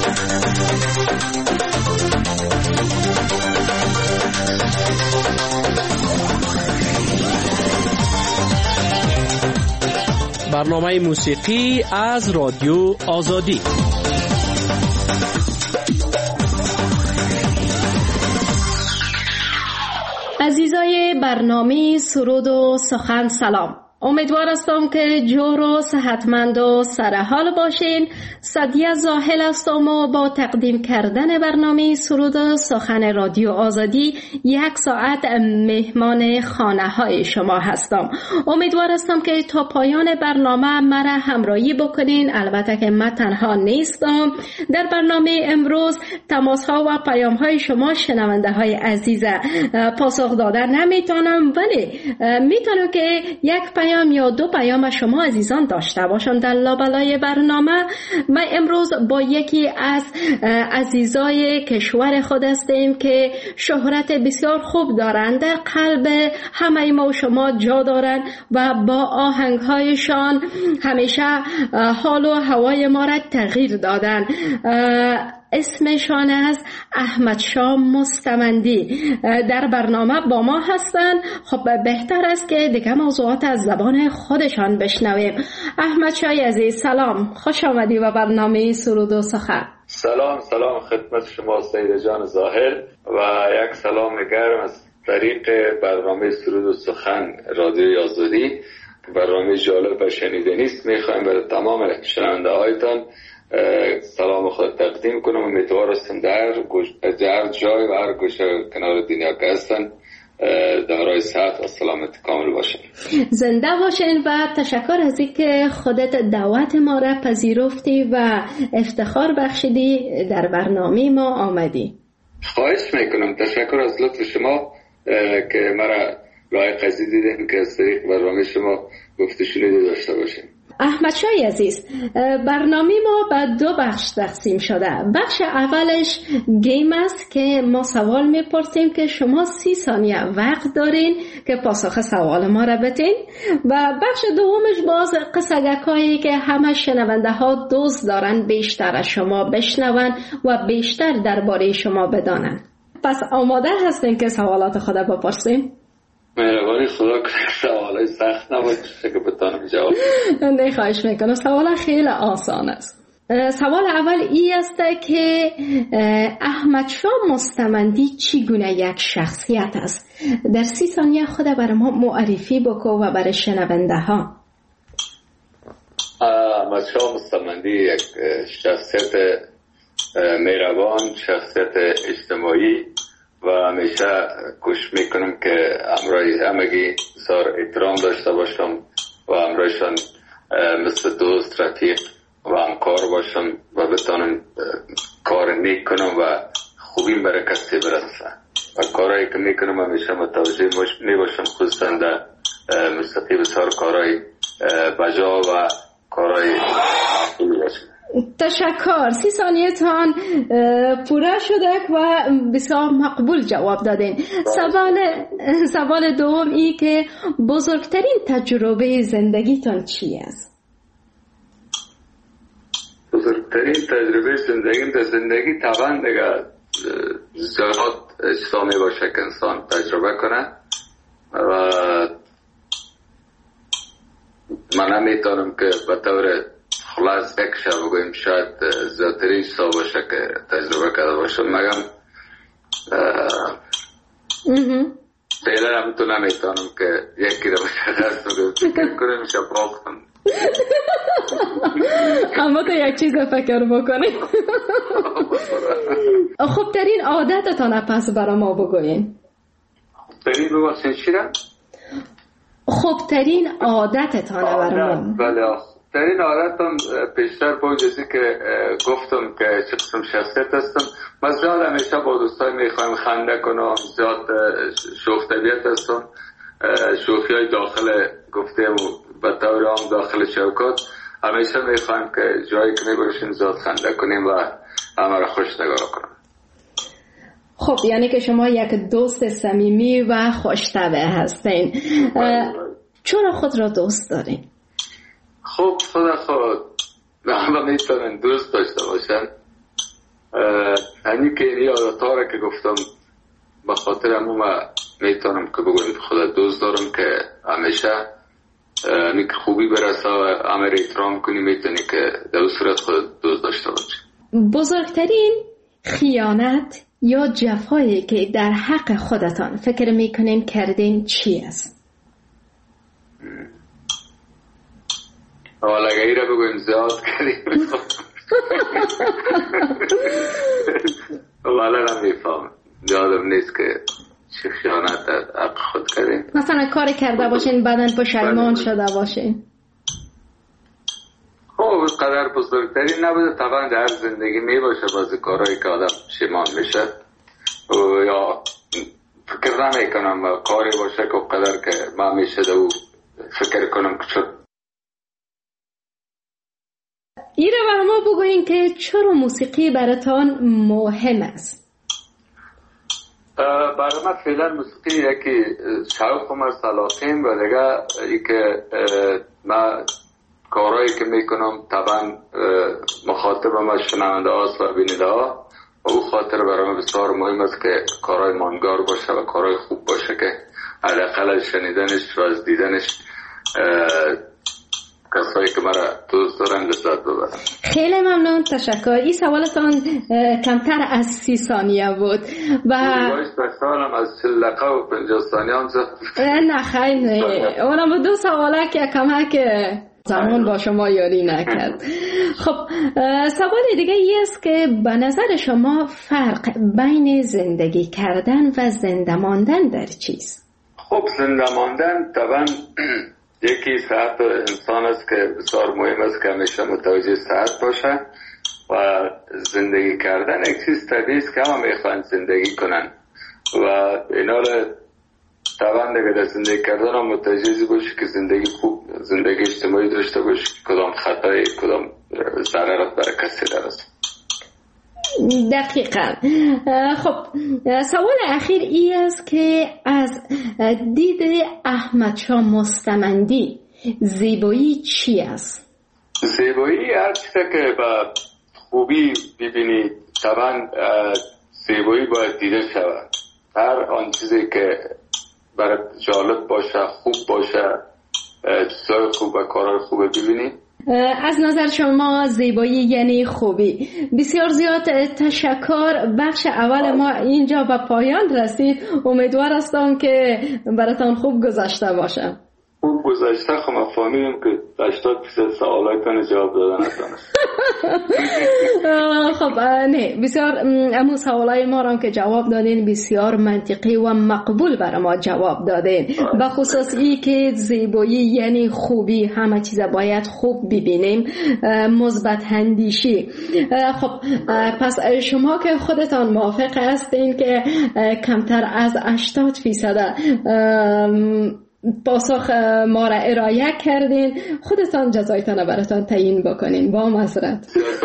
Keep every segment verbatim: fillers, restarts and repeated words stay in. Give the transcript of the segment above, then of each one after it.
برنامه موسیقی از رادیو آزادی. عزیزای برنامه سرود و سخن سلام. امیدوار هستم که جور و صحتمند و سرحال باشین. سعدیه زاهل هستم و با تقدیم کردن برنامه سرود و سخن رادیو آزادی یک ساعت مهمان خانه های شما هستم. امیدوار هستم که تا پایان برنامه مرا همراهی بکنین. البته که من تنها نیستم. در برنامه امروز تماس ها و پیام های شما شنونده های عزیز پاسخ دادن نمیتونم، ولی میتونم که یک پیام یا دو پیام شما عزیزان داشته باشم در لابلای برنامه. ما امروز با یکی از عزیزای کشور خود هستیم که شهرت بسیار خوب دارند، در قلب همه ما و شما جا دارند و با آهنگهایشان همیشه حال و هوای ما را تغییر دادن. اسمشان است احمد شاه مستمندی. در برنامه با ما هستن. خب بهتر است که دیگه موضوعات از زبان خودشان بشنویم. احمد شاه عزیز سلام، خوش آمدی به برنامه سرود و سخن. سلام سلام خدمت شما سید جان ظاهر و یک سلام گرم از طریق برنامه سرود و سخن رادیو آزادی. برنامه جالب و شنیدنی است. میخوایم برای تمام شنونده هایتان سلام خود تقدیم کنم. امیدوار هستم در هر جای و هر گوشه کنار دنیا که هستن دارای صحت و سلامت کامل باشین. زنده باشین و تشکر از اینکه خودت دعوت ما را پذیرفتی و افتخار بخشیدی در برنامه ما آمدی. خواهش میکنم. تشکر از لطف شما که مرا لایق از دیدین که از طریق برنامه شما گفته شنیده داشته باشین. احمد شاه عزیز، برنامه ما به دو بخش تقسیم شده. بخش اولش گیم است که ما سوال میپرسیم که شما سی ثانیه وقت دارین که پاسخ سوال ما را بدین، و بخش دومش باز قصگکایی که همه شنونده ها دوست دارن بیشتر از شما بشنون و بیشتر درباره شما بدانن. پس آماده هستین که سوالات خود بپرسیم؟ مهربانی خدا کنه سوالای سخت نباشه که بتانم جواب. نه خواهش میکنم. سوال خیلی آسان است. سوال اول ای است که احمد شاه مستمندی چگونه یک شخصیت است؟ در سی ثانیه خود برای ما معرفی بکو و برای شنونده ها. احمد شاه مستمندی یک شخصیت مهربان، شخصیت اجتماعی و همیشه کوشش میکنم که همراهی همگی بسیار احترام داشته باشم و همراهشان مثل دوست، رفیق و همکار باشم و بتانم کار نیک کنم و خوبی برای کسی برسه و کارهایی که میکنم همیشه متوجه میباشم، خصوصا در موسیقی بسیار کارهای بجا و کارهای خوبی باشم. تشکر. سی ثانیه تان پوره شده و بسیار مقبول جواب دادین. سوال سوال دوم ای که بزرگترین تجربه زندگیتان چی است؟ بزرگترین تجربه زندگی در زندگی طبعا دیگه زیاد اجتماعی باشه که انسان تجربه کنه و من نمیتونم که به طور خلاص یک شب بگویم شاید زیادترین سا باشه که تجربه کرده باشم، مگم فعلا هم تو نمیتونم که یکی رو مشخص بگویم فکر کنیم شب باختم. اما تو یک چیز فکر بکنیم. خوبترین عادتتان پس برای ما بگوین. خوبترین ببخشین چی را؟ خوبترین عادتتان برای ما. بله ترین عادتم پیشتر با جزی که گفتم که چه قسم شخصیت هستم. من زیاد همیشه با دوستای میخوایم خنده کنم، زیاد شوخ طبیعت هستم. شوخی های داخل گفتیم به طور عام داخل شوکات همیشه میخوایم که جایی که میباشیم زیاد خنده کنیم و همه را خوش نگاه کنیم. خب یعنی که شما یک دوست صمیمی و خوش‌طبع هستین. چرا خود را دوست دارین؟ خب خدا خود همه میتونن دوست داشته باشن هنی که این یادتا را که گفتم به خاطر همون ما میتونم که بگویم خدا دوست دارم که همیشه همی که خوبی برسه و همه را احترام کنی، میتونی که در صورت خود دوست داشته باشی. بزرگترین خیانت یا جفایی که در حق خودتان فکر میکنین کردین چی است؟ حالا اگه ای را بگویم زیاد کردیم والا را میفهم یادم نیست که چه خیانت در حق خود کردیم. مثلا کاری کرده باشین بعدن پشیمان شده باشین. خب قدر بزرگتری نبوده، طبعا در زندگی می باشه بعضی کارهایی که آدم پشیمان میشه یا فکر نمی کنم کاری باشه که قدر که ما میشه دو فکر کنم که چون ایره بر ما بگوین که چرا موسیقی براتان مهم است؟ برای من فعلا موسیقی یکی شوقم است، علاقه‌ام و دیگه ای که من کارهایی که میکنم طبعا مخاطب ما شنونده هاست و بیننده ها و او خاطر برای من بسیار مهم است که کارهای ماندگار باشه و کارهای خوب باشه که حداقل از شنیدنش و از دیدنش کسایی که مرا دوست دارن لذت ببرن. خیلی ممنون، تشکر. این سوالتان کمتر از سی ثانیه بود و باید بسالم از چل دقیقه و پنجاه ثانیه هم زد. نه خیلی اونم دو سواله که کمک زمان با شما یاری نکرد. خب سوال دیگه ای است که به نظر شما فرق بین زندگی کردن و زنده ماندن در چیست؟ خب زنده ماندن طبعا یکی صحت انسان است که بسیار مهم است که همیشه متوجه صحت باشه و زندگی کردن یک چیز طبیعی است که همه میخوان زندگی کنن و اینا را طبعا دیگه در زندگی کردن هم متوجه باشی که زندگی خوب زندگی اجتماعی داشته باشی، کدام خطای کدام ضررات برای کسی درست. دقیقا. خب سوال اخیر ای است که از دید احمد شاه مستمندی زیبایی چی است؟ زیبایی هر چیزی که با خوبی ببینی طبعا زیبایی باید دیده شود. هر آن چیزی که برای جالب باشه، خوب باشه، چیزای خوب و کارهای خوب ببینی. از نظر شما زیبایی یعنی خوبی. بسیار زیاد تشکر. بخش اول ما اینجا به پایان رسید. امیدوار هستم که براتان خوب گذشته باشه. خوب گذشته خب ما فهمیدیم که هشتاد درصد سوالاتون جواب دادن نتونست. خب نه بسیار امو سوالای ما را که جواب دادین بسیار منطقی و مقبول برای ما جواب دادین. به خصوص ای که زیبایی یعنی خوبی، همه چیز باید خوب ببینیم، مثبت اندیشی. خب پس شما که خودتان موافق هستین که کمتر از هشتاد درصد پاسخ ما را ارائه کردین، خودتان جزایتان براتان تعیین بکنین با معذرت.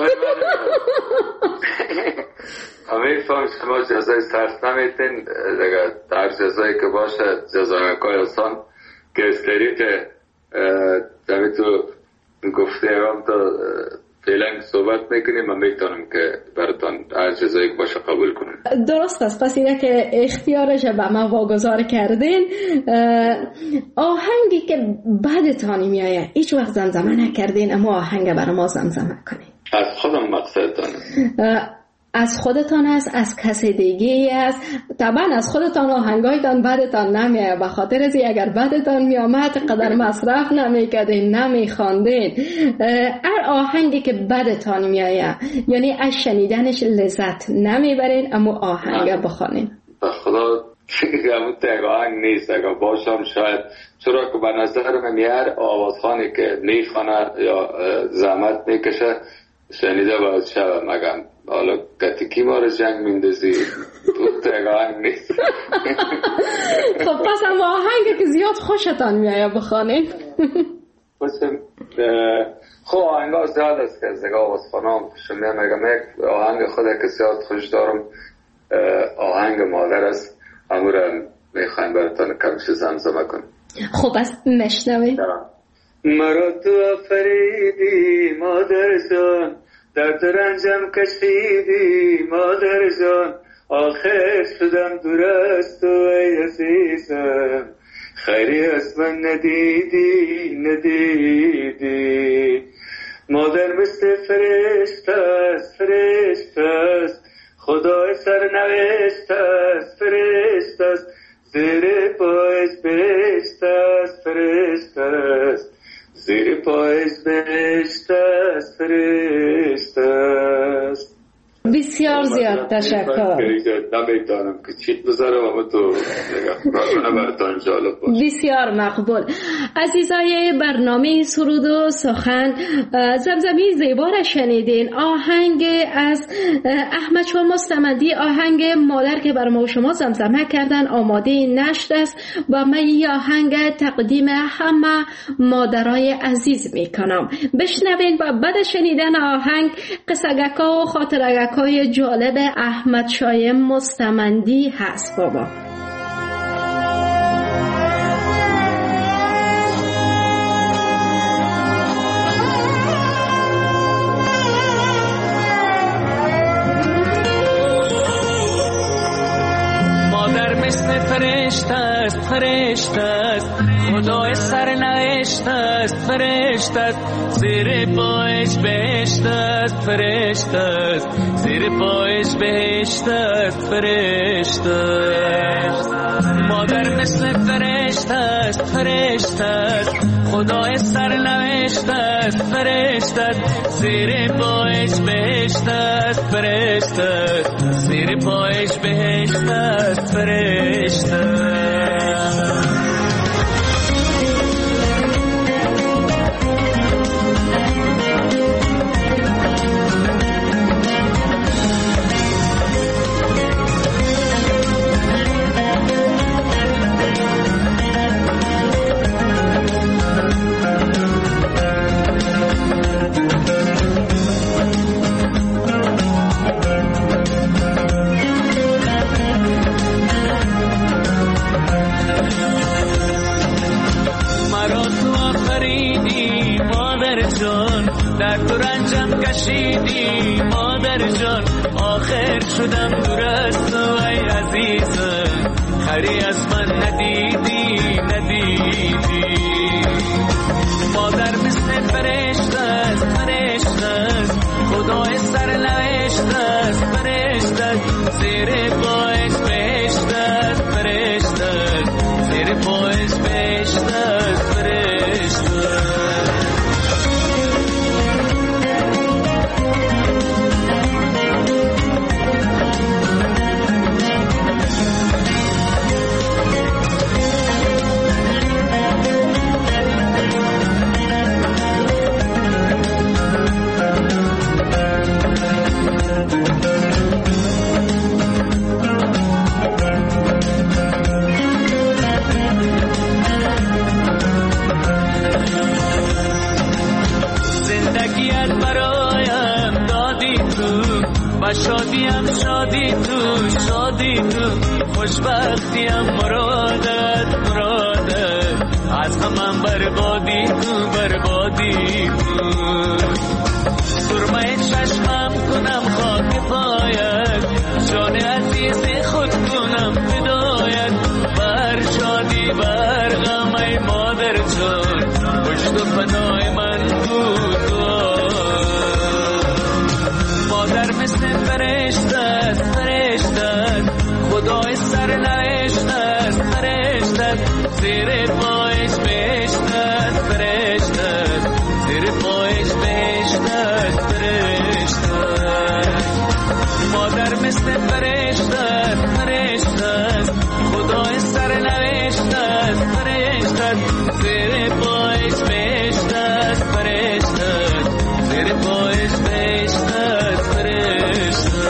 همه فهم شما جزای سخت نمیتین دیگه، در جزایی که باشه جزای مکای آسان که استری که دمی تو گفته هم تا فعلا صحبت میکنیم من میتونم که براتان هر جزایی که باشه قبول کنم. درست است. پس اینه که اختیارش به ما واگذار کردین. آهنگی که بعدتان میایه هیچ وقت زمزمه نکردین اما آهنگ برای ما زمزمه کنین. از خودم مقصدتان از خودتان است، از کسی دیگه است. طبعا از خودتان آهنگایتان بعدتان نمیایه، به خاطر از اگر بعدتان میامد قدر مصرف نمیکردین نمیخواندین. هر آهنگی که بعدتان میایه یعنی از شنیدنش لذت نمیبرین اما آهنگ بخوانین. به خدا همون تک آهنگ نیست، اگر باشم شاید چرا که به نظر من هر آوازخانی که میخوانه یا زحمت میکشه شنیده باید شود مگم حالا گتیکی ما رو جنگ میندازی تو تک آهنگ نیست. خب پس هم آهنگ که زیاد خوشتان میایه بخوانین. خب آهنگ ها زیاد است که از نگاه آوازخانه هم شمیم مگم یک آهنگ خود که زیاد خوش دارم آهنگ مادر است، امورم میخوایم براتان کمش زمزمه کنم. خب از نشنوی. مرا تو افریدی مادر جان، درد رنجم کشیدی مادر جان، آخر شدم دور از تو ای عزیزم، خیری از من ندیدی ندیدی. مادر مثل فرشته است فرشته است، خدای سرنوشت است فرشته است، زیر پایش بهشت است فرشته است، زیر پایش بهشت است فرشته است. بسیار زیاد تشکر. نمیدانم که چیت بذارم اما تو براتون جالب باشه. بسیار مقبول. عزیزای برنامه سرود و سخن، زمزمی زیبا را شنیدین. آهنگ از احمد شاه مستمندی، آهنگ مادر که بر ما شما زمزمه کردن آماده نشت است و من این آهنگ تقدیم همه مادرای عزیز میکنم. بشنوین و بعد شنیدن آهنگ قصگکا و خاطرگکا های جالب احمد شاه مستمندی هست بابا. مادر مثل فرشته است فرشته است، خدای سرنوشت است فرشته است، زیر پایش بهشت است فرشته است، زیر پایش بهشت است فرشته است. مادر مثل فرشته است فرشته است، خدای سرنوشت است فرشته است، زیر پایش بهشت است فرشته است، زیر پایش بهشت است فرشته است. در تو رنجم کشیدی مادر جان، آخر شدم دور از تو ای عزیزم، خری از من ندیدی ندیدی. مادر مثل فرشته است فرشته است، خدای سرنوشت است فرشته است، زیر پایش بهشت است فرشته است، زیر پایش بهشت است فرشته است. شادیم شادی تو شادی تو، خوشبختیم مرادت مرادت، از همم بربادی تو بربادی تو. سرمه چشمم کنم خاک پایت، جان عزیز خود کنم فدایت، بر شادی بر غم ای مادر جان، پشت و پناه من بود. مادر مثل فرشته است فرشته است، خدای سرنوشت است فرشته است، زیر پایش بهشت است فرشته است، زیر پایش بهشت است فرشته است. مادر مثل فرشته است فرشته است، خدای سرنوشت است فرشته است، زیر پایش بهشت است فرشته است، زیر پایش بهشت است فرشته.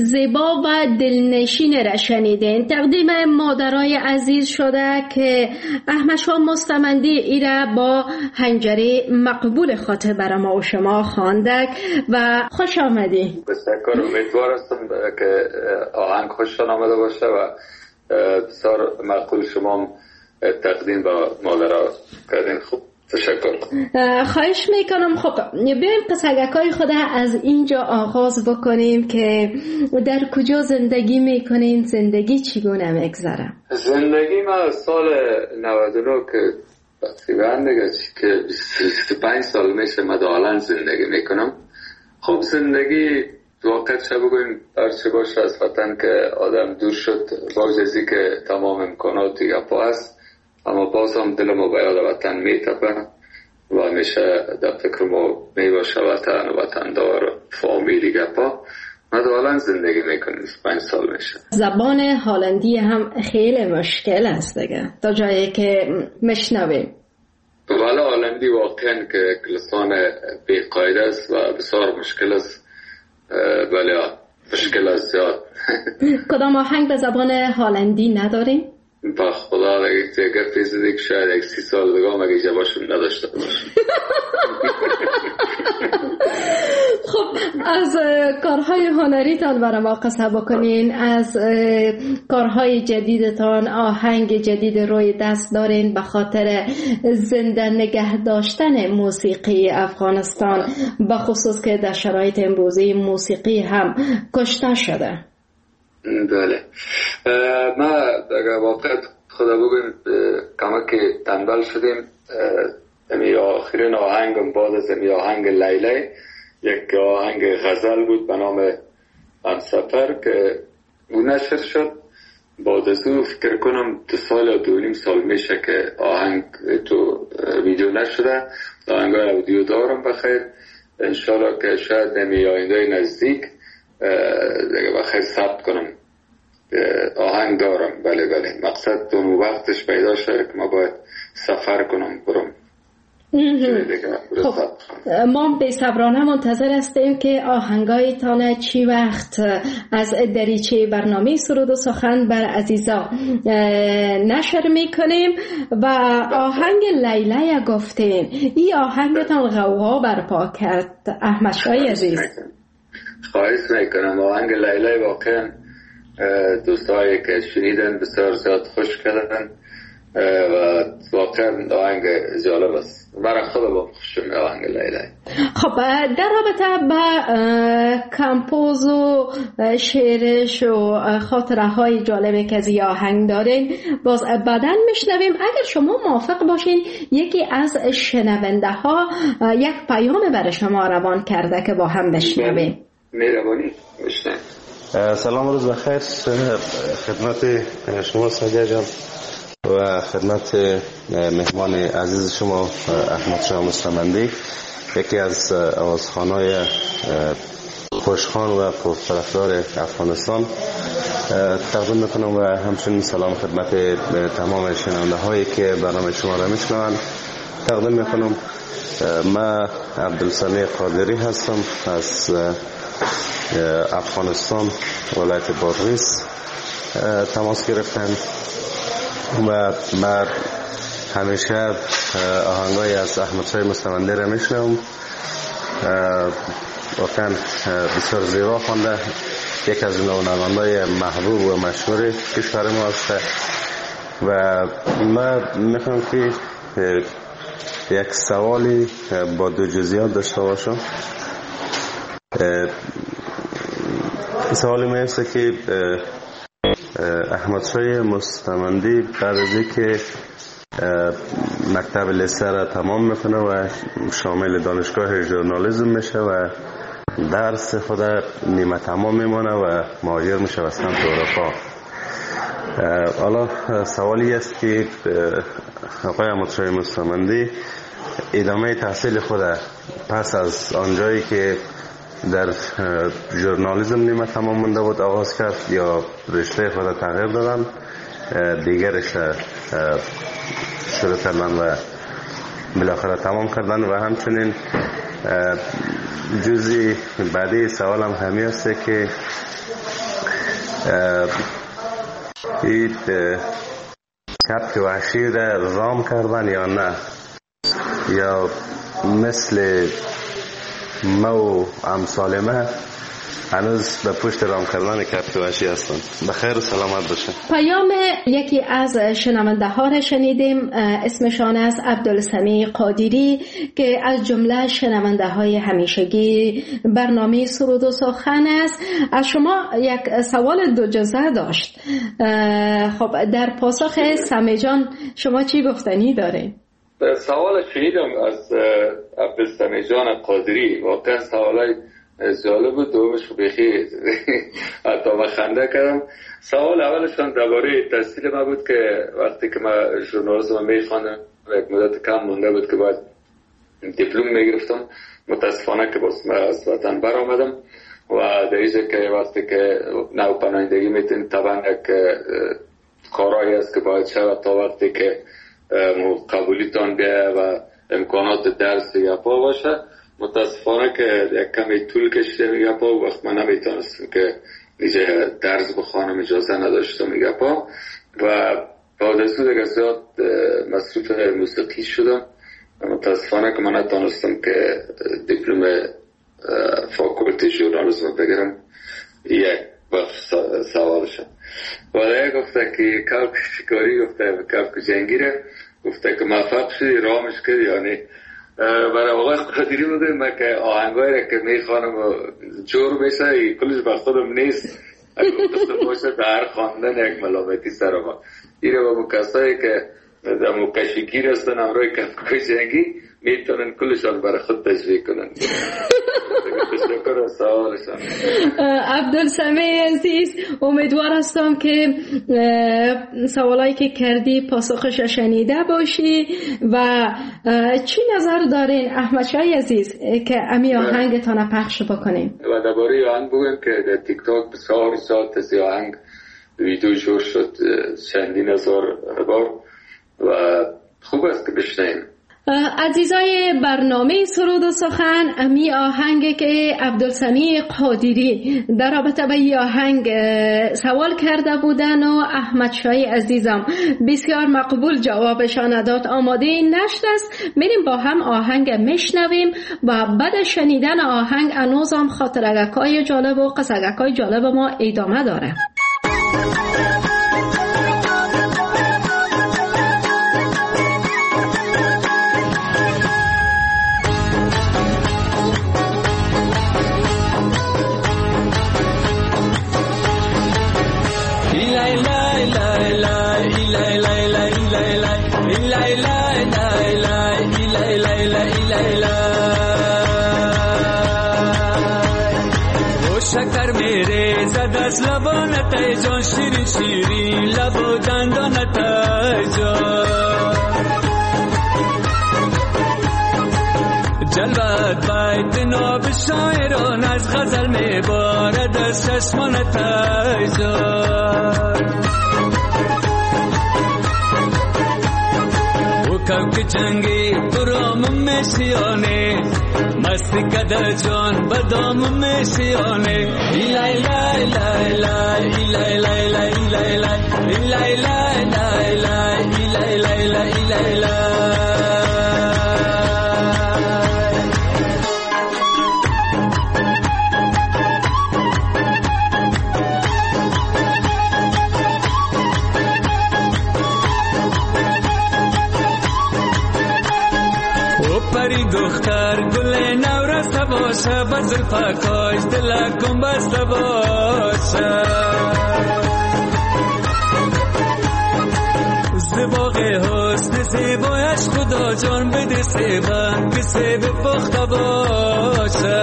زیبا و دلنشین را شنیدین. تقدیم مادرای عزیز شده که احمد شاه مستمندی ایره با هنجره مقبول خاطر برای ما و شما خواندک و خوش آمدی. بسیار امیدوار هستم که آهنگ خوشتان آمده باشه و بسیار مقبول شما تقدیم با مادرها کردین. خوب، تشکر. خواهش میکنم. خب بیایم قصگکای خود از اینجا آغاز بکنیم که در کجا زندگی میکنین، زندگی چگونه میگذره؟ زندگی ما سال نود و نه که تقریبا دیگه که بیست و پنج سال میشه مدالن زندگی میکنم. خب زندگی واقعا چه بگویم هرچه باشه از وطن که آدم دور شد باز ازی که تمام امکاناتی گپا هست، اما باز هم دل ما به یاد وطن میتپه و همیشه در فکر ما میباشه وطن و وطن دار و فامیلی گپا. مدالن زندگی میکنیم، پنج سال میشه. زبان هلندی هم خیلی مشکل است دیگه تا جایی که مشنویم. ولی هلندی واقعا که لسان بی‌قاعده است و بسیار مشکل است. بله مشکل است زیاد. کدام آهنگ به زبان هلندی نداریم؟ با خدا اگه تیگه پیزدی که شاید یک سی سال دیگه هم اگه جواشون نداشته باشم. خب از کارهای هنریتان برای ما قصه بکنین. از کارهای جدیدتان آهنگ جدید روی دست دارین به خاطر زنده نگه داشتن موسیقی افغانستان، به خصوص که در شرایط امروزی موسیقی هم کشته شده. بله ما اگر واقعا خدا بگویم کمک تنبل شدیم. امی آخرین آهنگم بعد از امی آهنگ لیلی یک آهنگ غزل بود به نام همسفر که او نشر شد. بعد از او فکر کنم دو سال یا دو نیم سال میشه که آهنگ تو ویدیو نشده. آهنگ های اودیو دارم بخیر، انشالله که شاید امی آینده نزدیک دیگه بخیر ثبت کنم. آهنگ دارم. بله بله مقصد دو وقتش پیدا شده که ما باید سفر کنم برم. خب ما به صبرانه منتظر هستیم که آهنگایتان چی وقت از دریچه برنامه سرود و سخن بر عزیزا نشر میکنیم. و آهنگ لیلی گفتین، این آهنگتان غوغا برپا کرد احمد شاه عزیز. خواهش میکنم. آهنگ لیلی واقعا دوستایی که شنیدن بسیار زیاد خوش کردن و واقعا آهنگ جالب است. برای خود با خوشم آهنگ لیلی. خب در رابطه با کمپوز و شعرش و خاطره های جالبی که از این آهنگ دارین باز بعداً میشنویم. اگر شما موافق باشین یکی از شنونده ها یک پیام برای شما روان کرده که با هم بشنویم. مهربانی بشنویم. سلام، روز بخیر خدمت شما سعدیه جان و خدمت مهمان عزیز شما احمد شاه مستمندی، یکی از آوازخوان‌های خوشخوان و پرطرفدار افغانستان. تقدیم میکنم و همچنین سلام خدمت تمام شنونده هایی که برنامه شما را میشنوند. تقدیم میکنم. من عبدالسمیع قادری هستم از افغانستان، ولایت بادغیس تماس گرفتم و من همیشه آهنگای از احمد شاه مستمندی را میشنوم. واقعا بسیار زیبا خوانده، یک از نوانندگان محبوب و مشهور کشور ما است و من میخوام که یک سوالی با دو جزئیات داشته باشم. سوالی میفته که احمد شاه مستمندی بعد از اینکه مکتب لیسه را تمام میکنه و شامل دانشگاه ژورنالیسم میشه و درس خود نیمه تمام میمانه و مهاجر میشه به سمت اروپا. حالا سوالی است که آقای احمد شاه مستمندی ادامه تحصیل خود پس از آنجایی که در ژورنالیسم نیمه تمام مونده بود آغاز کرد یا رشته خود تغییر دادن دیگر رشته شروع کردن و بالاخره تمام کردن؟ و همچنین جزئی بعدی سوالم همین است که این کبک وحشی را رام کردن یا نه، یا مثل مو امثال ما هنوز به پشت رام کردن کبک وحشی هستند. بخیر و سلامت باشه. پیام یکی از شنونده ها را شنیدیم، اسمشان است عبدالسمیع قادری که از جمله شنونده های همیشگی برنامه سرود و سخن است. از شما یک سوال دو جزء داشت. خب در پاسخ سمی جان شما چی گفتنی دارید؟ سوال شنیدم از عبدالسمیع جان قادری، واقعا سوالای جالب بود. دومش بخیر حتی من خنده کردم. سوال اولشان درباره تحصیل ما بود که وقتی که من ژورنالیسم میخواندم یک مدت کم مونده بود که باید دیپلم میگرفتم. متاسفانه که باز من از وطن برآمدم و در اینجا که وقتی که نو پناهندگی میتونید طبعا یک کارایی است که باید شود تا وقتی که قبولیتان بیایه و امکانات درس یا پا باشه. متاسفانه که یک کمی طول کشیده میگه پا، وقت من نمیتونستم که نیجه درس بخوانم، اجازه نداشتم میگه پا و بعد از اون دیگه زیاد مصروف موسیقی شدم. متاسفانه که من نتونستم که دیپلم فاکولتی ژورنالیسم بگیرم. یک سوالشم و دیگه گفته که کبک شکاری، گفته کبک جنگیره، گفته که موفق شدی رامش کردی یا نه. برای آقای قادری بوده من که آهنگایی را که میخوانم و جور میشه کلش بر خودم نیست، اگه قصد باشه در خواندن یک ملامتی سر ما ایره با مکسایی که در مکشگیر هستن امروی کفکای جنگی میتونن کلشان برای خود تشریح کنن. تشکر و سوالشان. عبدالسمیع عزیز، امیدوار هستم که سوالایی که کردی پاسخش شنیده باشی و چی نظر دارین احمد شای عزیز که امی آهنگتان پخش بکنیم؟ و درباره آهنگ بگم که در تیک تاک بسیار ساعت از آهنگ ویدیو جور شد چندین هزار بار و خوب است که بشنیم. عزیزای برنامه سرود و سخن، امی آهنگ که عبدالسمیع قادری در رابطه با این آهنگ سوال کرده بودن و احمد شای عزیزم بسیار مقبول جوابشان داد. آماده نشت است، میریم با هم آهنگ میشنویم و بعد شنیدن آهنگ انوزم خاطرگکای جالب و قصگکای جالب ما ادامه داره. شکر میره زد از لبانت ای جان، شیرین شیرین لب و دندانت ای جان، جلوت باید ناب شاعران از غزل میبارد از چشمانت ای جان. کبک جنگی برام میشیانه، مستی کده جان بدام میشیانه. ایلای لای لای لای ایلای لای لای ایلای لای ایلای لای لای لای ایلای لای لای ایلای لای. دختر گل نورسته باشه، بزر پاکاش دلکم بسته باشه، زباق حسن زیبایش خدا جان بده سیبم که سیب پخته باشه.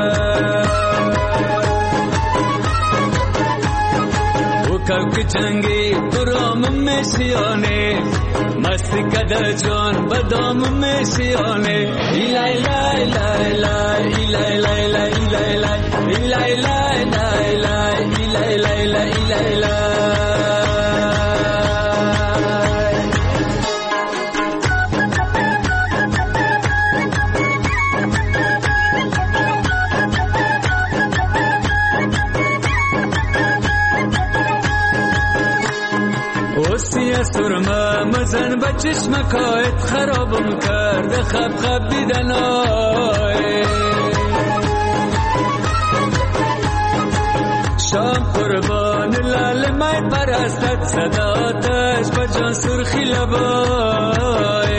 و کبک جنگی برام میشیانه، مستی کده جان بدام میشیانه. ایلای لای لای لای ایلای لای لای ایلای لای ایلای لای لای لای ایلای لای لای ایلای لای. سرمه مزن به چشمکایت خرابم کرده خب خب دیدن آی شام قربان لال مای پرستت صداتش به جان سرخی لبای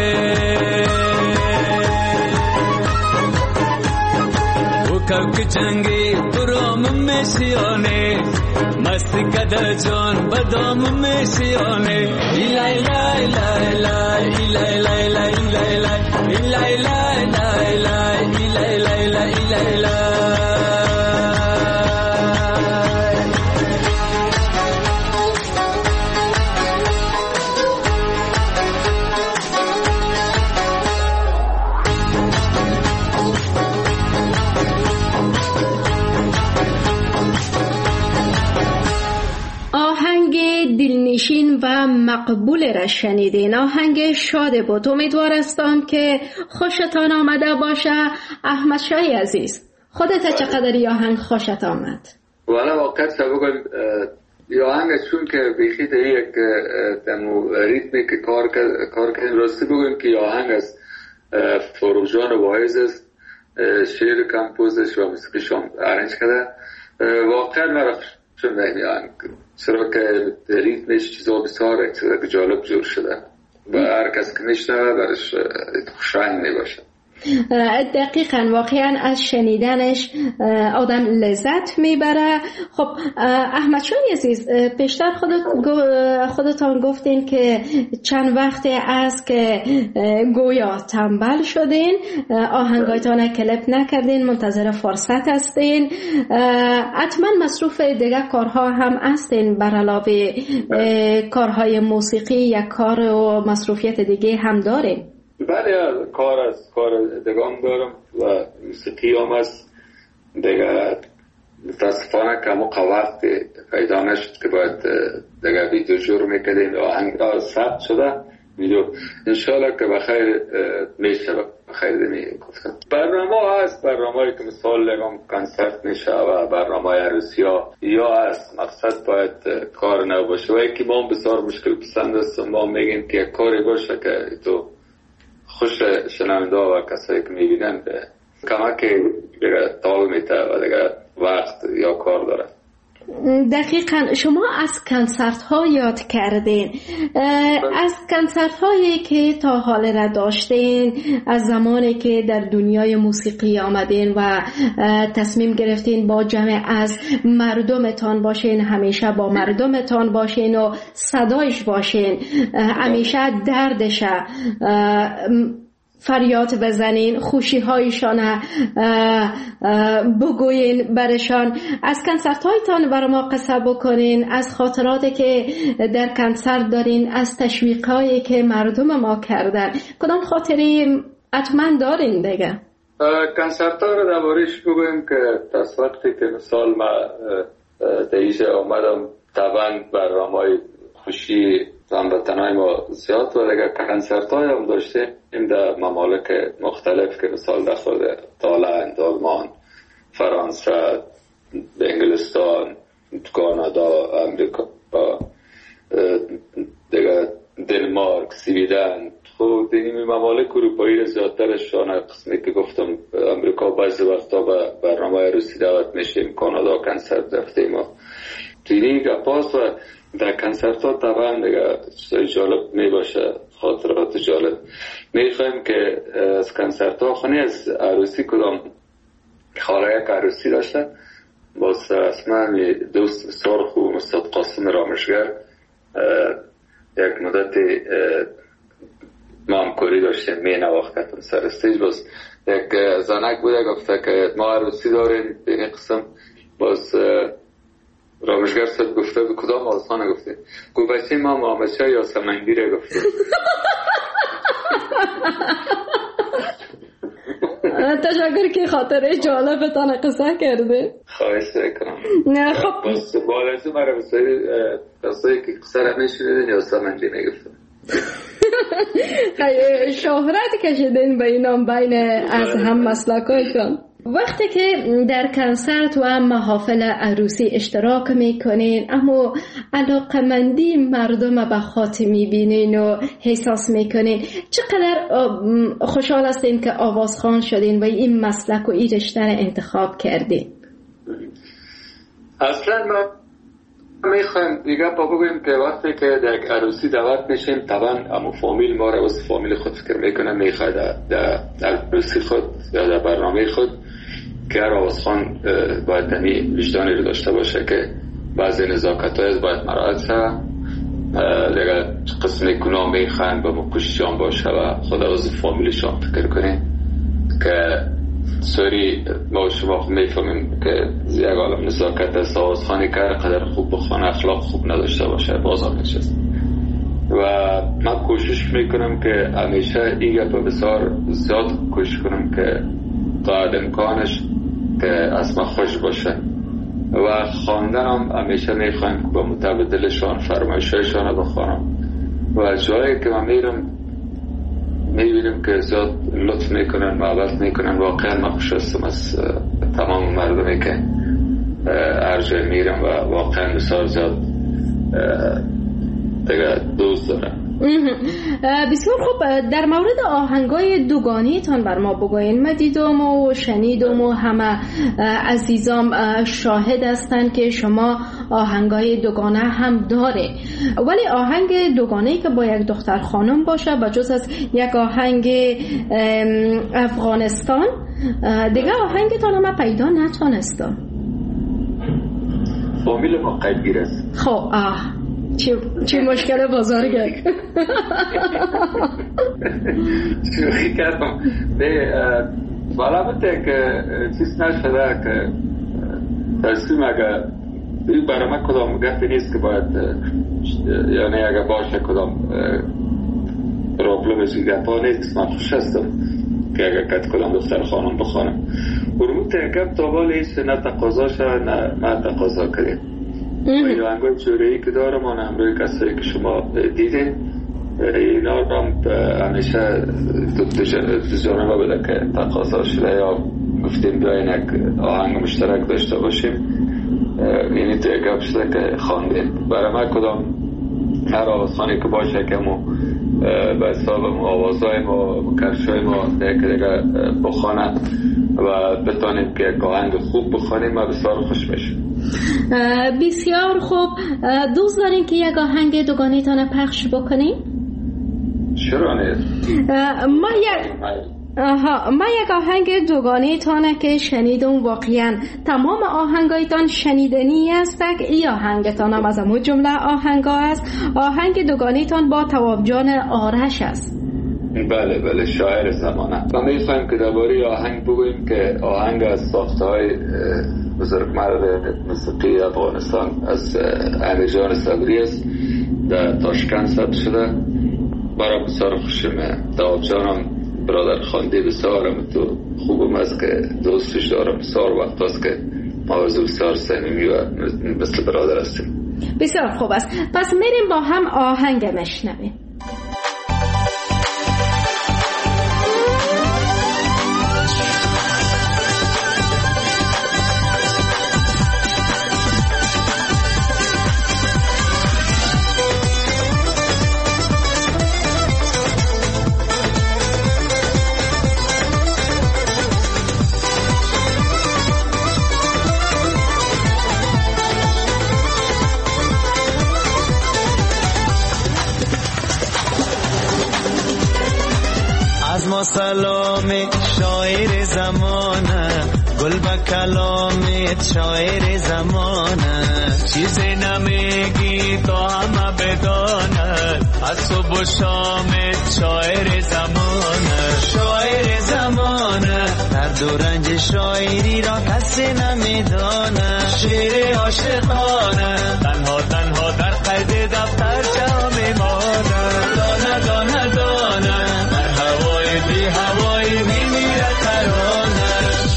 او کبک جنگی برام میشیانه مستی کده جان بدام میشیانه ایلای لای لای لای ایلای لای لای ایلای لای ایلای لای لای لای ایلای لای لای ایلای لای دلنشین و مقبول را شنیدین. آهنگ شاد بود. امیدوار هستم که خوشتان آمده باشه. احمد شای عزیز خودت چقدر این آهنگ خوشت آمد؟ والا واقعا سبقل این آهنگ چون که بیخی در یک دمو ریتمی که کار کار کنیم راستی بگویم که این آهنگ از فروغ جان واعظ است، شعر کمپوزش و موسیقیش هم ارنج کرده. واقعا مرا چون این آهنگ چرا که ریتمش چیزا بسیاره چیزا که جالب جور شده و هر کس که میشنوه برش خوشایند میباشه. دقیقاً واقعاً از شنیدنش آدم لذت میبره. خب احمد شای عزیز پیشتر خودت خودتان گفتین که چند وقت است که گویا تنبل شدین، آهنگایتان کلیپ نکردین، منتظر فرصت هستین، حتما مصروف دیگه کارها هم هستین بر علاوه کارهای موسیقی یا کار و مصروفیت دیگه هم دارین؟ بله کار از کار دگام دارم و موسیقی هم هست دیگه. متاسفانه که موقع وقت پیدا نشد که باید دیگه ویدیو جور میکردیم و آهنگ ها ثبت شده ویدیو انشالله که بخیر میشه بخیر میگفتم. برنامه هست، برنامه که مثال لگم کنسرت میشه و برنامه عروسی ها یا هست. مقصد باید کار نو باشه و یکی ما بسیار مشکل پسند است. ما میگیم که کاری باشه که تو خوش شنونده و کسایی که میبینن کمک دیگه تاو میته و دیگه وقت یا کار داره. دقیقاً شما از کنسرت ها یاد کردین، از کنسرت هایی که تا حال را داشتین از زمانی که در دنیای موسیقی آمدین و تصمیم گرفتین با جمع از مردمتان باشین، همیشه با مردمتان باشین و صدایش باشین، همیشه دردش فریاد بزنین، خوشی هایشان بگوین برشان. از کنسرت هایتان برای ما قصه بکنین، از خاطراتی که در کنسرت دارین، از تشویق هایی که مردم ما کردن. کدام خاطری حتما دارین دیگه؟ کنسرت ها رو دربارش بگویم که تا وقتی که مثال ما دیجه آمدم طبعا برنامه‌های خوشی هموطنای ما زیاد و دیگه کنسرت های هم داشته این در ممالک مختلف که مثال در خود تایلند، آلمان، فرانسه، انگلستان، کانادا، امریکا، دیگه دنمارک، سویدن. خب این ممالک اروپایی زیادترشان قسمی که گفتم امریکا بعضی وقتا به برنامه عروسی دعوت میشیم، کانادا کنسرت رفتیم ما تینی گپاس و در کنسرت ها طبعا دیگه چیزای جالب می باشه، خاطرات جالب. می خواهیم که از کنسرت ها خونی از عروسی کدام خاله یک عروسی داشته باز اسمه دوست بسیار خوب استاد قاسم رامشگر یک مدتی ما همکاری داشتیم می نواختم سر استیج. باز یک زنک بوده گفته که ما عروسی داریم به این قسم. باز رامشگر صد گفته به کدام آسانه گفته گو بچه ما محمد شاه یا سمنگیره گفته. تشکر که خاطره جالبتان قصه کرده. خواهش کنم. نه خب بس بالازو مرا بسایی قصه که قصه را میشنیدن یا سمنگیره گفته. شهرت کشیدین به اینام بین از هم مسلکایتون. وقتی که در کنسرت و محافل عروسی اشتراک میکنین اما علاقمندی مردم به خاطر میبینین و احساس میکنین، چقدر خوشحال هستین که آوازخوان شدین و این مسلک و این رشته را انتخاب کردین؟ اصلا ما میخوایم دیگه با بگویم که وقتی که در عروسی دعوت میشیم طبعا امو فامیل ما را واسه فامیل خود فکر میکنه، میخواد در عروسی خود یا در برنامه خود که هر آوازخوان باید تنی وجدانی رو داشته باشه که بعضی نزاکت های باید مراعات شد، دیگه قسم گناه میخوان با مکششان باشه و خود از فامیلشان فکر کنیم که سوری ما شما میفهمیم که یک عالم نزاکت است. آوازخوانی که قدر خوب بخوانه اخلاق خوب نداشته باشه بازار نشست و من کوشش میکنم که همیشه این گپ بسیار زیاد کوشش کنم که تا امکانش که از ما خوش باشه و خواندنم همیشه میخوایم که با متبادلشان فرمایشایشان رو بخوانم و جایی که من میرم میبینیم که زیاد لطف میکنن محبت میکنن. واقعا من خوش هستم از تمام مردمی که هر جای میرم و واقعا بسیار زیاد دیگه دوست دارم. بسیار خوب، در مورد آهنگای دوگانی تان بر ما بگوین. من دیدم و شنیدم و همه عزیزام شاهد هستند که شما آهنگای دوگانه هم داره، ولی آهنگ دوگانه‌ای که با یک دختر خانم باشه بجز از یک آهنگ افغانستان دیگه آهنگتان هم پیدا نتونستم. فامیل ما قدیر است. خب آه چی, چی مشکل بزرگه. شوخی کردم به بالا بوده که چیز نشده که تصمیم اگر این برای من کدام گفتی نیست که باید یعنی اگر باشه کدام پرابلمش گفت نیست. من خوش هستم که اگر کت کدام دختر خانم بخوانم برمون تنکم تا بالا ایست نه تقاضا شد نه من تقاضا کردیم. این آهنگای جوره‌ای که دارم آن همروی کسایی که شما دیدین اینا رو همیشه دو جانبه بده که تقاضا شده یا گفتیم بیاین یک آهنگ مشترک داشته باشیم. اینی توی گپ شده که خواندیم برای من کدام هر آوازخوانی که باشه که مو به حساب آوازهای ما مکرشای ما دیگه دیگه بخوانه و بتانیم که یک آهنگ خوب بخوانیم و بسیار خوش بشیم. بسیار خوب، دوست دارین که یک آهنگ دوگانه تانه پخش بکنیم؟ چرا نیست؟ ما یک آها ما یک آهنگ دوگانه تانه که شنیدم واقعا تمام آهنگایتان شنیدنی است. ای آهنگتان هم از همون جمله آهنگا است. آهنگ دوگانه تان با تواب جان آرش است. بله بله شاعر زمانه. ما میخوایم که درباره آهنگ بگوییم که آهنگ از ساخته های بزرگمرد موسیقی افغانستان از احمد جان صبری است، در تاشکند ثبت شده. برای بسیار خوشمه. تواب جانم برادر خانده بسیارم تو خوبم است که دوستش دارم. بسیار وقت است که ما از بسیار صمیمی و مثل برادر هستیم. بسیار خوب است. پس میریم با هم آهنگ مشنویم. سلام شاعر زمانه گل با کلامت شاعر زمانه چیزی نمیگی تا همه بدانه از صبح و شامت شاعر زمانه شاعر زمانه هر دو رنج شاعری را کسی نمیدانه شعر عاشقانه تنها تنها در قید دفتر جا میمانه دانه دانه دانه بی هوای میمیره ترانش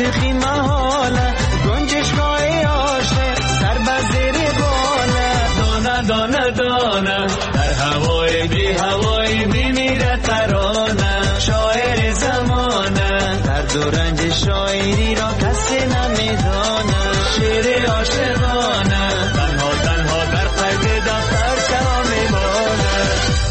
عاشقی محاله گنجشگاه عاشق سر بزیر بالا دانه دانه دانه در هوای بی هوای بی میره ترانه شاعر زمانه درد و رنج شاعری را کسی نمیدانه شعر عاشقانه تنها تنها در قید دفتر چرا میمانه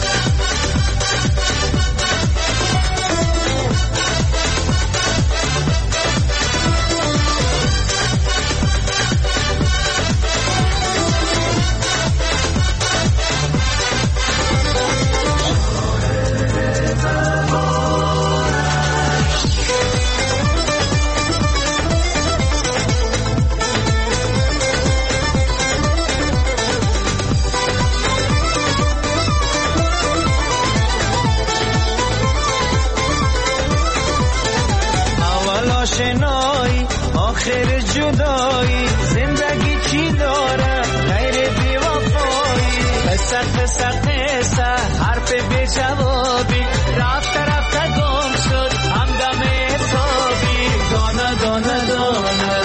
آشنایی آخر جدایی زندگی چی داره غیر بی وفایی قصه قصه قصه حرف بی جوابی رفته رفته گم شد همدم حسابی دانه دانه دانه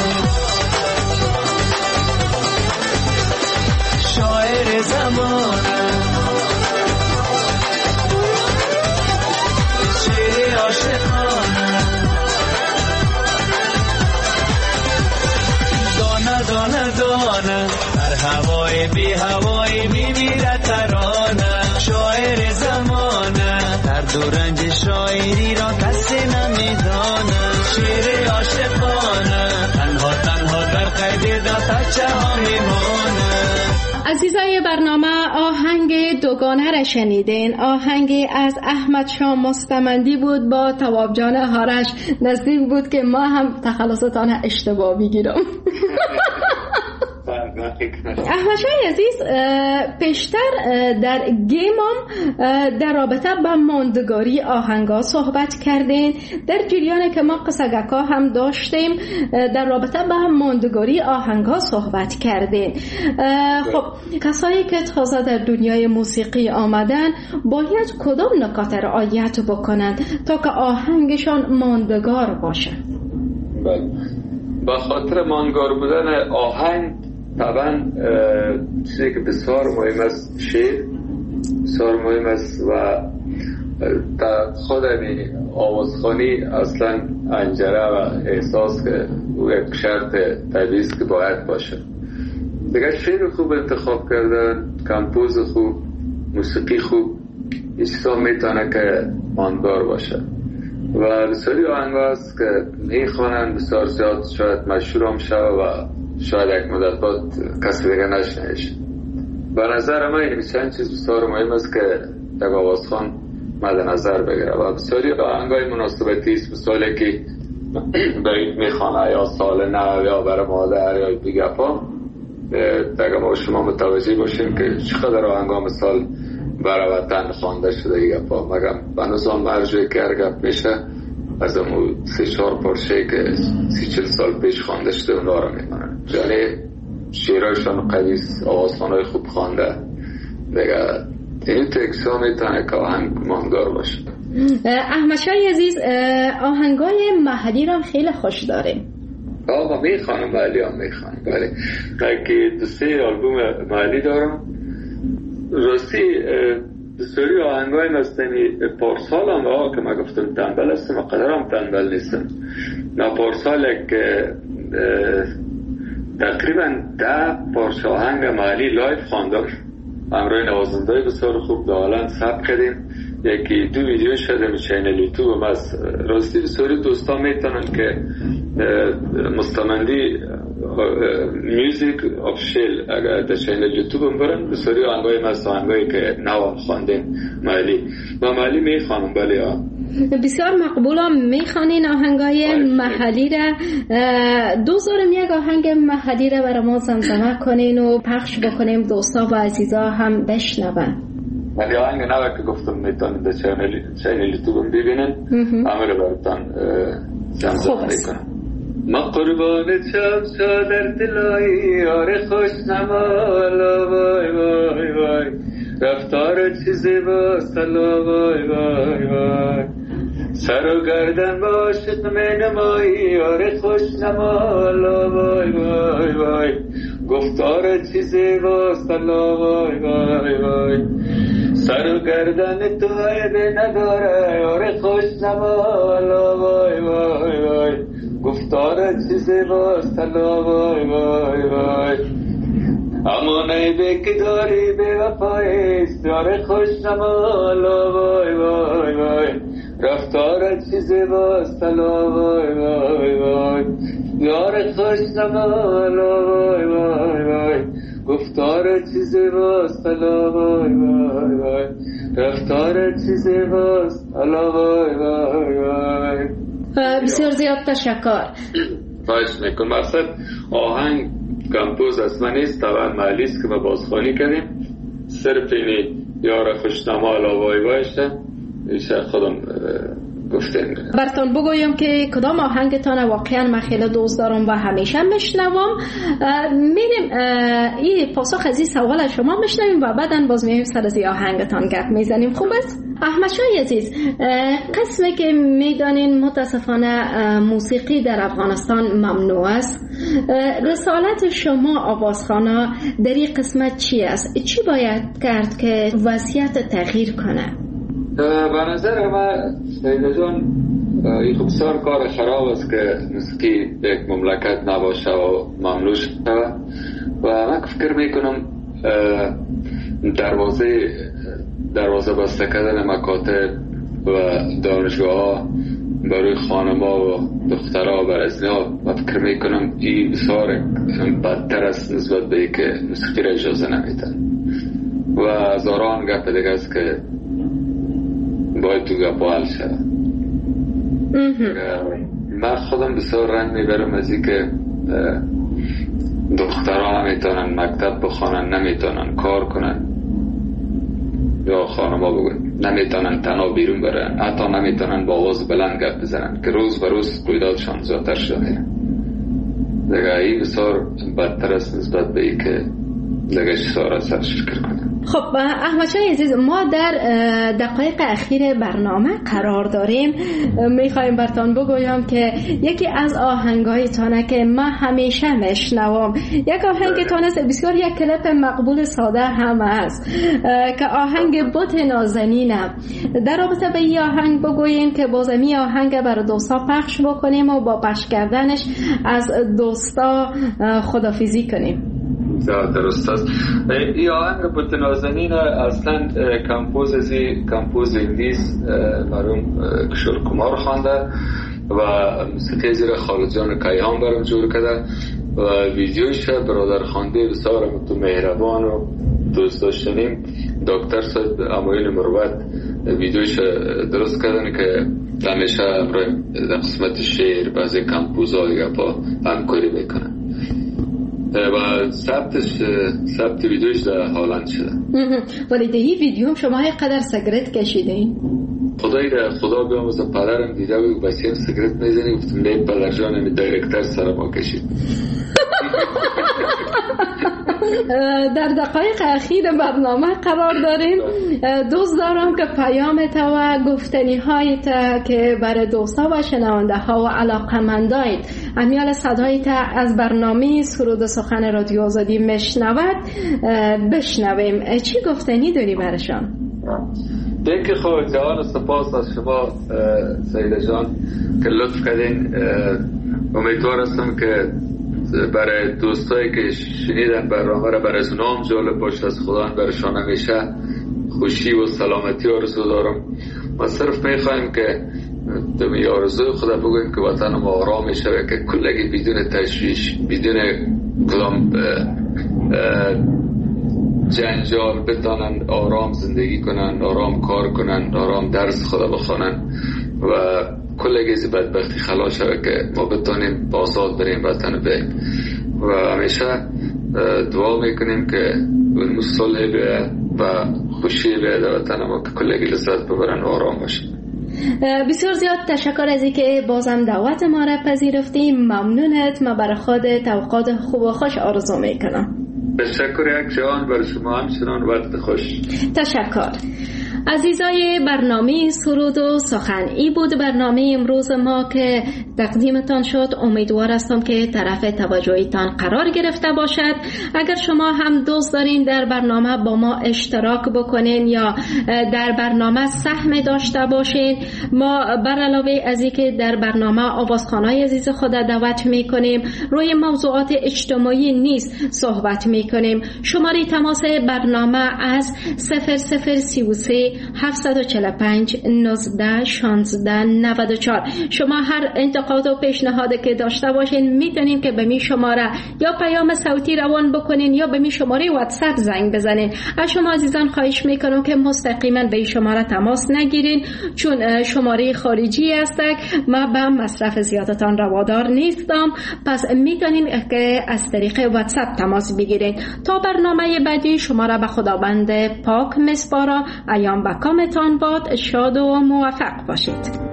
شاعر زمانه شعر عاشقانه دانه دانه در هوای بی هوای بی میره ترانه شاعر زمانه در دورنج شاعری را کسی نمیدانه شعر عاشقانه تنها تنها در قید دفترچه ها میمانه. عزیزای برنامه آهنگ دوگانه را شنیدین. آهنگی از احمد شاه مستمندی بود با تواب جان هارش. نزدیک بود که ما هم تخلصتان اشتباه بگیرم. احمد شاه عزیز پیشتر در گیمم در رابطه با ماندگاری آهنگا صحبت کردین. در جریان که ما قصگکا هم داشتیم در رابطه با ماندگاری آهنگا صحبت کردین. خب کسایی که تازه در دنیای موسیقی آمدن باید کدام نکات رعایت بکنند تا که آهنگشان ماندگار باشه؟ با خاطر ماندگار بودن آهنگ طبعا چیزی که بسیار مهم است شعر بسیار مهم است و در خود آوازخوانی اصلا انجره و احساس که او یک شرط طبیعی است که باید باشه. دیگه شعر خوب انتخاب کردن، کمپوز خوب، موسیقی خوب، این چیزا میتونه که ماندگار باشه و بسیاری آهنگ هست که میخوانن بسیار زیاد شاید مشهور هم شد و شاید یک مدت بعد کسی دیگه نشنهش. به نظر من این چند چیز بسیار مهم است که یک آوازخوان مد نظر بگیره و بسیاری آهنگای مناسبتی است، مثالی که برای میخوانه یا سال نو یا برای مادر یا دیگه پا دیگه ما شما متوجه باشیم که چقدر آهنگا مثال برای وطن خوانده شده دیگه پا مگم بنوزان مرجوی که ارگب میشه از امو سی چار پارچه که سی چل سال پیش خوانده شده اونا رو میکنن. یعنی شیرایشان قویس، آوازخوانای خوب خوانده دیگه این تکسا میتونه که آهنگ ماندگار باشه. احمد شاه عزیز آهنگای محلی رو خیلی خوش داریم. آقا میخوانم محلی هم میخوانم ولی که دو سه آلبوم محلی دارم راستی بسیاری آهنگای مستمی پارسال هم آقا که ما گفتم تنبل هستم و قدر هم تنبل نیستم. نا پارسال که تقریبا ده پارچه آهنگ محلی لایف خواندم همراه نوازنده‌های بسیار خوب دالان ثبت کردیم. یکی دو ویدیو شده چینل یوتیوب از راستی بسیاری دوستا میتونن که مستمندی میوزیک آفیشیل اگر در چینل یوتیوب برن بسیاری آهنگای مست آهنگایی که نوام خواندیم محلی و محلی میخوانم بله ها بسیار مقبولم میخوانین آهنگای محلی را. دوست دارم یک آهنگ محلی را برای ما زمزمه کنین و پخش بکنیم دوستا و عزیزا هم بشنون. ولی آهنگ نوه که گفتم میتونید در چینل یوتیوب ببینن عمل براتان زمزمه میکنم. ما قربان چمشا در دلایی یار خوش نمالا وای وای وای رفتار چیزی با سلا وای وای وای سر و گردن با عاشق می نمایی یار خوش نما لا وای وای وای گفتار چیزی باست لا وای وای وای سر و گردن تو عیبی نداره یار خوش نما لا وای وای وای گفتار چیزی باست لا وای وای وای اما نیبه که داری به وفایست یار خوش نما لا وای وای وای رفتار چیزی باست لا وای وای وای یار خوش نما لا وای وای وای گفتار چیزی باست لا وای وای وای رفتار چیزی باست لا وای وای وای. بسیار زیاد تشکر. خواهش میکنم. مقصد آهنگ کمپوز از من نیست، طبعا محلی است که ما بازخوانی کردیم، صرف اینی یار خوشنما لا وای وایشه ایشه خودم گفتیم. براتون بگویم که کدام آهنگتان واقعا من خیلی دوست دارم و همیشه میشنوم. میریم این پاسخ از این سوال شما میشنویم و بعدا باز میایم سر از این آهنگتان گپ میزنیم. خوب است؟ احمد شاه عزیز، قسمی که میدانین متاسفانه موسیقی در افغانستان ممنوع است، رسالت شما آوازخوانا در این قسمت چی است؟ چی باید کرد که وضعیت تغییر کنه؟ به نظر من سیده جان این بسیار کار خراب است که موسیقی یک مملکت نباشه و ممنوع شده و من فکر میکنم دروازه دروازه بسته کردن مکاتب و دانشگاه ها برای خانما و دخترها و برزنها و فکر میکنم این بسیار بدتر است نسبت به که موسیقی را اجازه نمیدن و هزاران گپ دیگه است که باید تو گپ حل شد. من خودم بسیار رنج میبرم از این که دخترها نمیتونن مکتب بخوانن، نمیتونن کار کنن یا خانما بگن نمیتونن تنها بیرون برن، حتی نمیتونن با آواز بلند گپ بزنن که روز به روز رویدادشان زیادتر شده. دیگه این بسیار بدتر است نسبت به این که دیگه چطور سرش فکر کنن. خب احمد شاه عزیز، ما در دقایق اخیر برنامه قرار داریم. میخوایم براتون بگویم که یکی از آهنگایتانه که من همیشه میشنوم، یک آهنگتان است بسیار یک کلیپ مقبول ساده هم است که آهنگ بت نازنینم. در رابطه به این آهنگ بگوییم که بازمی آهنگ برای دوستا پخش بکنیم و با پخش کردنش از دوستا خدافیزی کنیم. درست است. این آهنگ بت نازنین اصلا کمپوز ازی کمپوز انگلیس مرحوم کشور کمار خوانده و موسیقی زیر خالد جان کیهان برام جور کرده و ویدیوش برادر خوانده بسیار تو مهربان و دوست داشتنیم دکتر صاحب امایل مروت ویدیوش درست کردن که همیشه در قسمت شعر بعضی کمپوزها دیگه با همکاری میکنن و ثبتش ثبت ویدیوش در هالند شده. ولی در این ویدیو هم شما قدر سیگرت کشیدین؟ خدای را خدا بیاموزه پدرم دیده و بسیم سیگرت میزنی گفتم نه پدر جان می دایرکتر سر ما کشید. در دقایق اخیر برنامه قرار داریم. دوست دارم که پیامت و گفتنی هایت که برای دوستا و شنونده ها و علاقمندایت امیال صدایت از برنامه سرود و سخن رادیو آزادی میشنود بشنویم. چی گفتنی داری برشان؟ دیگه خود جوان سپاس از شما سیده جان که لطف کردین. امیدوار هستم که برای دوستایی که شنیدن برنامه را برای اونام جالب باشه، از خدا برشان همیشه خوشی و سلامتی آرزو دارم. ما صرف میخوایم که دمی آرزوی خدا بگویم که وطن ما آرام شوه، که کلگی بدون تشویش بدون کدام جنجال بتانن آرام زندگی کنن، آرام کار کنن، آرام درس خدا بخونن و کلگی از بدبختی خلاص شوه که ما بتانیم آزاد بریم وطن بریم و همیشه دعا میکنیم که اون صلح بیاید و خوشی بیاید وطن ما که کلگی لذت ببرن و آرام باشن. بسیار زیاد تشکر از اینکه بازم دعوت ما را پذیرفتی. ممنونت. ما برای خودت اوقات خوب و خوش آرزو میکنم. تشکر یک جان برای شما همچنان وقت خوش. تشکر. عزیزای برنامه سرود و سخن، ای بود برنامه امروز ما که تقدیمتان شد. امیدوار هستم که طرف توجهتان قرار گرفته باشد. اگر شما هم دوست دارین در برنامه با ما اشتراک بکنین یا در برنامه سهم داشته باشین، ما بر علاوه از اینکه در برنامه آوازخوانای عزیز خود دعوت میکنیم، روی موضوعات اجتماعی نیز صحبت میکنیم. شماره تماس برنامه از صفر صفر سی و سه هفتصد و چهل و پنج نوزده شانزده نود و چهار. شما هر انتقاد و پیشنهادی که داشته باشین میتونین که به می شماره یا پیام صوتی روان بکنین یا به می شماره واتساپ زنگ بزنین. از شما عزیزان خواهش میکنم که مستقیما به این شماره تماس نگیرین، چون شماره خارجی است. ما به مصرف زیادتان روادار نیستم، پس میتونین که از طریق واتساپ تماس بگیرین. تا برنامه بعدی شما را به خداوند پاک میسپارم. ایام و کامتان باد. شاد و موفق باشید.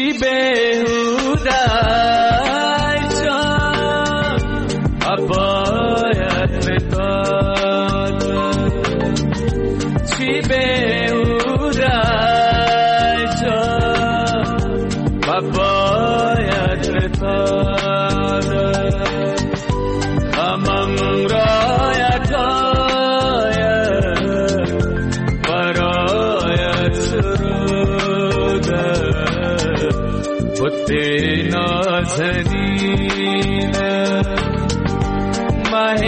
چی بهوده جان باید بتاد چی بهوده جان باید بتاد غمم رایت آید برایت سروده بت نازنین ماه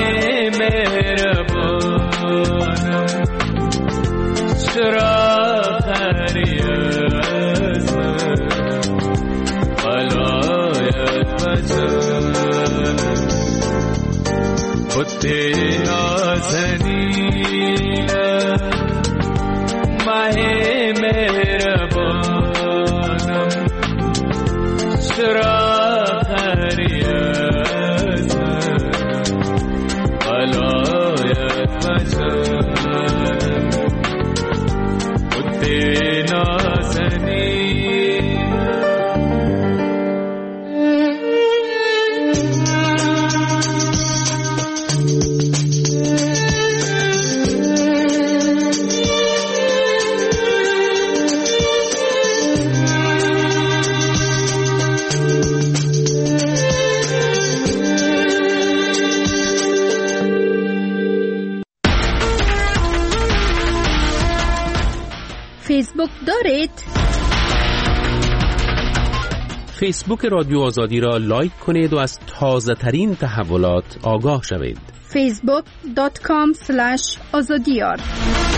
مهربانم چرا خری از من بلایت بجانم بت نازنین ماه مهربانم چرا خری از من بلایت بجانم بت نازنین فیسبوک دارید؟ فیسبوک رادیو آزادی را لایک کنید و از تازه ترین تحولات آگاه شوید. فیسبوک دات کام اسلش آزادیار